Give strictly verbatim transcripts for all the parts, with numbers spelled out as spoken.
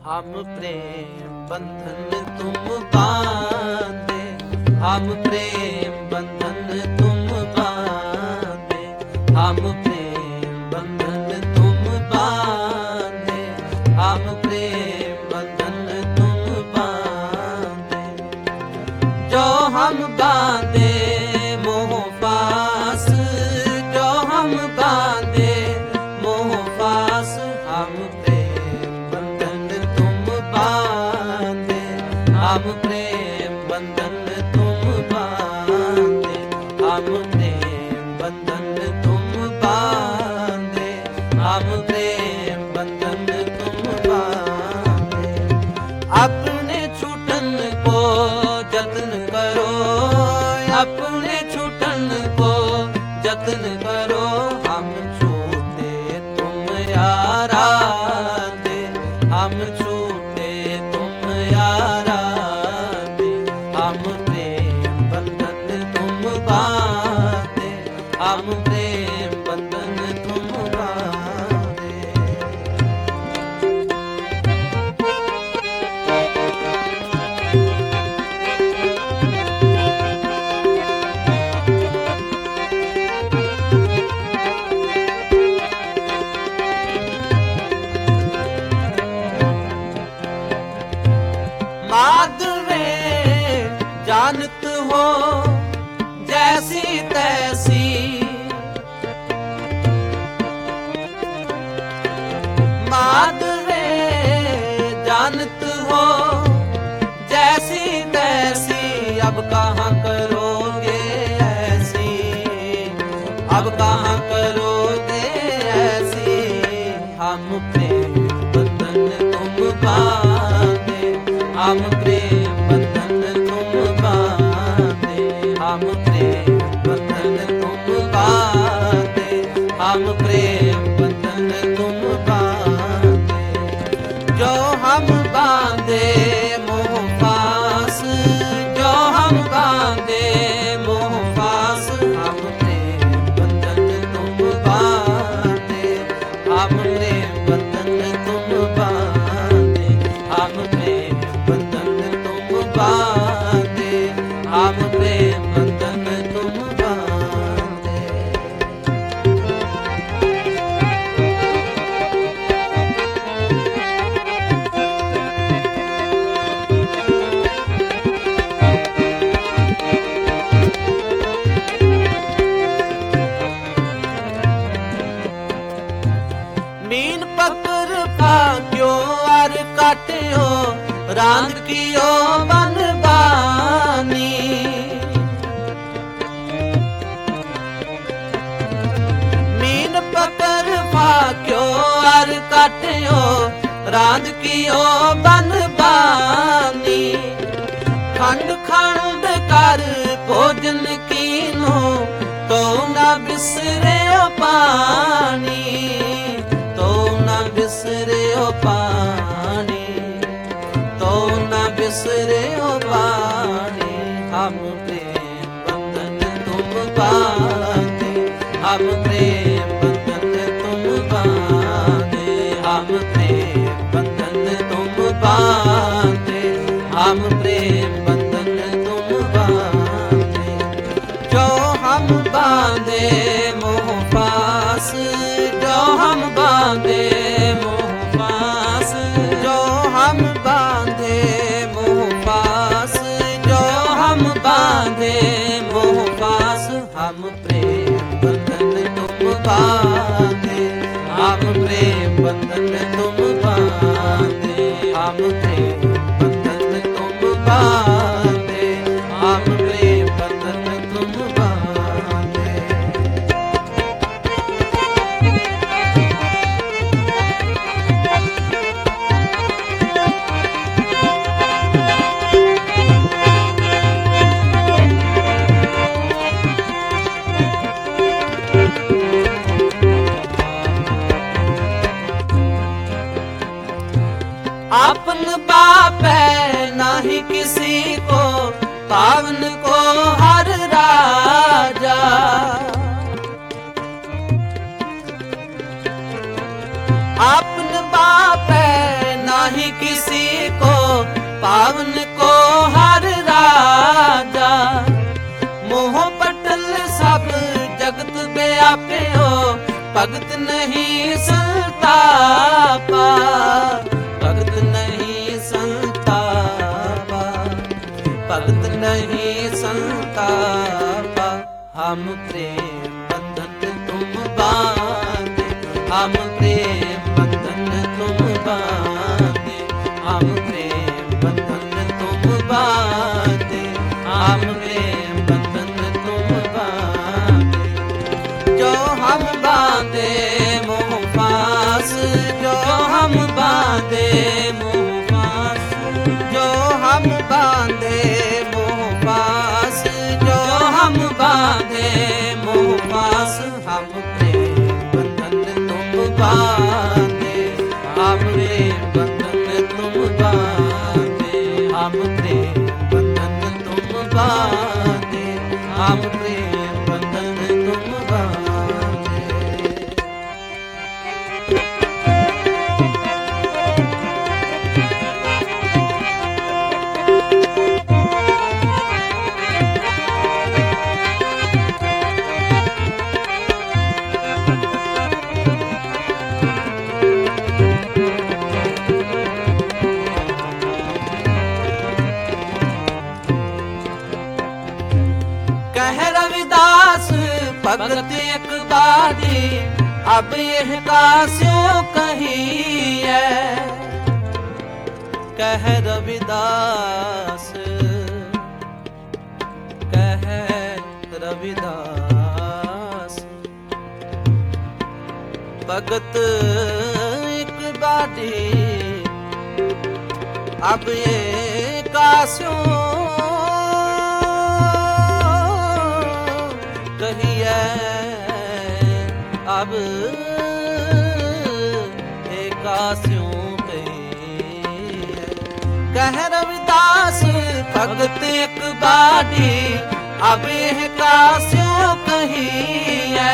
हम प्रेम बंधन तुम बांधे, हम प्रेम बंधन तुम बांधे, हम प्रेम बंधन तुम बांधे, हम प्रेम बंधन तुम बांधे। जो हम बांधे मोह पास, जो हम बांधे मोह पास, हम हम प्रेम बंधन तुम बांधे, हम प्रेम बंधन तुम बांधे, हम प्रेम बंधन तुम बांधे। अपने छूटन को जतन करो, अपने छूटन को जतन करो, हम छूटे तुम यारा दे, हम छूटे तुम यारा, हम प्रेम बंधन तुम बांधे, हम प्रेम बंधन तुम बांधे। माधवे जानत हो जैसी तैसी, माधवे जानत हो जैसी तैसी, अब कहाँ करोगे ऐसी, अब कहाँ करोगे ऐसी। हम प्रेम बंधन तुम बांधे, हम प्रेम बंधन तुम बांधे, हम प्रेम बंधन तुम बांधे, हम प्रेम बंधन तुम बांधे। जो हम बांधे मोह पास, जो हम बांधे मोह पास, हम प्रेम बंधन तुम बांधे, हम प्रेम बंधन तुम बांधे, हम प्रेम बंधन तुम बांधे, हम प्रेम बंधन तुम बांधे। मीन पकड़ भाग्यो अर काट्यो, रांद कियो बन बानी। मीन पकड़ भाग्यो अर काट्यो, रांद कियो बन बानी। खंड खंड कर भोजन कीनो, तो न बिसरे पानी, तो न बिसरे पानी, तो न बिसरे पानी। हम प्रेम बंधन तुम बांधे, हम प्रेम बंधन तुम बांधे, हम प्रेम बंधन तुम बांधे, हम प्रेम बंधन तुम बांधे। जो हम बांधे मोह पास, जो हम बांधे मोह पास, जो हम बांधे मोह पास, जो हम बांधे मोह पास, हम प्रेम बंधन तुम बांधे, हम प्रेम बंधन तुम बांधे, हम प्रेम बंधन तुम बांधे, हम प्रेम बंधन तुम बांधे। आपन बाप है नाही किसी को, पावन को हर राजा। आपन बाप है नाही किसी को पावन को हर राजा। मोह पटल सब जगत व्याप्यो भगत नहीं संतापा, भगत नहीं संतापा, भगत नहीं संतापा। हम प्रेम बंधन तुम बांधे, हम प्रेम बंधन तुम बांधे, हम प्रेम बंधन तुम बांधे, हम प्रेम बंधन तुम बांधे। जो हम बांधे मोह पास, जो हम बांधे मोह पास, जो हम बांधे मोह पास, जो हम बांधे मोह पास। हम प्रेम बंधन तुम बांधे, हम प्रेम बंधन तुम बांधे, हम प्रेम बंधन तुम बांधे, हम प्रेम बंधन तुम बांधे। कह रविदास भगत एक बारी, अब यह कास्यों कही है। कह रविदास, कह रविदास भगत एक बारी, अब ये कास्यों कहिए। अब एकास्यों कहिए। कह रविदास भगत एक बारी, अब एकास्यों कहिए।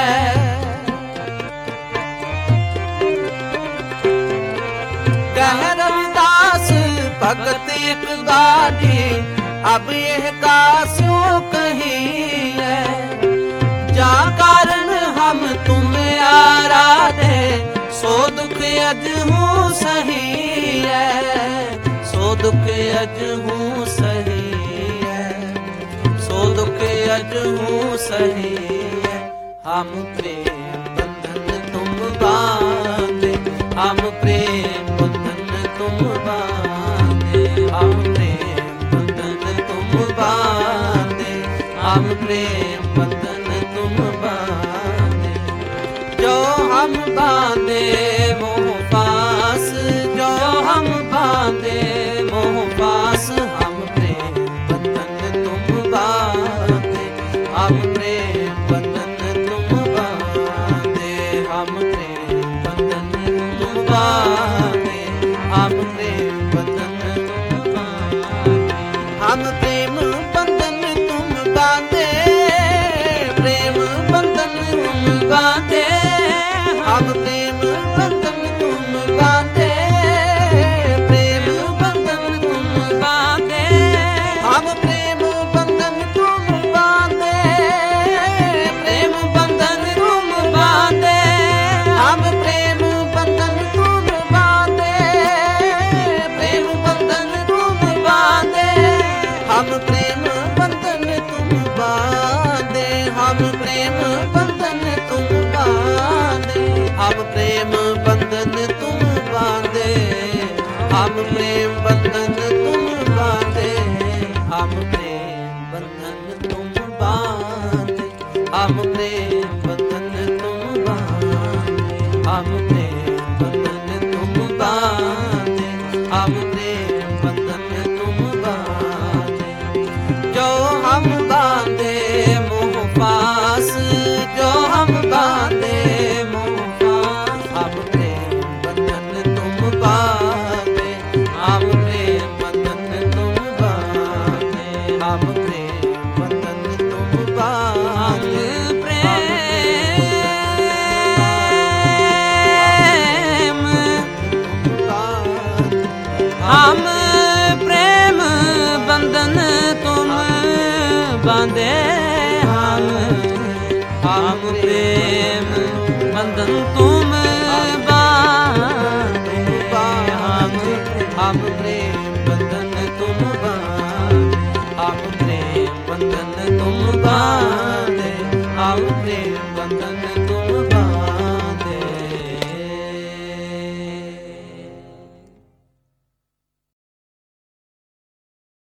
कह रविदास भगत एक बारी, अब एकास्यों कहिए। जा कारण हम तुम्हें आराधे, सो दुख अज हूँ सही है, सो दुख अज हूँ सही है, सो दुख अज हूँ सही है। हम प्रेम बंधन तुम बांधे, हम प्रेम बंधन तुम बांधे, हम प्रेम बंधन तुम बांधे, हम प्रेम बंधन तुम बांधे। जो हम बांधे मोह पास, जो हम बांधे मोह पास। हम प्रेम बंधन तुम बांधे, हम प्रेम बंधन तुम बांधे, हम प्रेम बंधन तुम बांधे, हम प्रेम बंधन तुम बांधे। हम प्रेम बंधन तुम बांधे, प्रेम बंधन तुम बांधे, हम प्रेम बंधन तुम बांधे, प्रेम बंधन तुम बांधे, हम प्रेम बंधन तुम बांधे, प्रेम बंधन तुम बांधे, हम प्रेम बंधन तुम बांधे, प्रेम बंधन तुम बांधे, हम प्रेम बंधन तुम बांधे, हम प्रेम बंधन तुम बांधे, हम प्रेम बंधन तुम बांधे, हम प्रेम बंधन तुम बांधे, हम प्रेम बंधन तुम बांधे, हम प्रेम बंधन तुम बांधे, हम प्रेम बंधन तुम बांधे, हम प्रेम बंधन तुम बांधे। जो हम बांधे मोह पास, जो हम बांधे मोह पास। हम प्रेम बंधन तुम बांधे, हम हम प्रेम बंधन तुम बांधे, हम हम प्रेम